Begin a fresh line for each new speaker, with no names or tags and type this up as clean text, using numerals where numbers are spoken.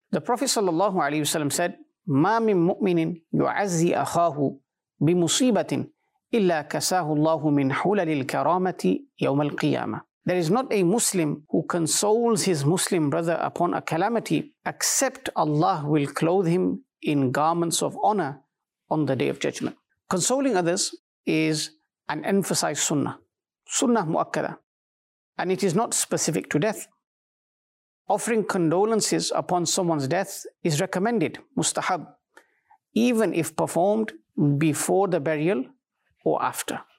The Prophet ﷺ said, مَا مِن مُؤْمِنٍ يُعَزِّي أَخَاهُ بِمُصِيبَةٍ إِلَّا كَسَاهُ اللَّهُ مِنْ حُلَلِ الْكَرَامَةِ يَوْمَ الْقِيَامَةِ. There is not a Muslim who consoles his Muslim brother upon a calamity except Allah will clothe him in garments of honor on the Day of Judgment. Consoling others is an emphasized sunnah mu'akkada, and it is not specific to death. Offering condolences upon someone's death is recommended, mustahab, even if performed before the burial or after.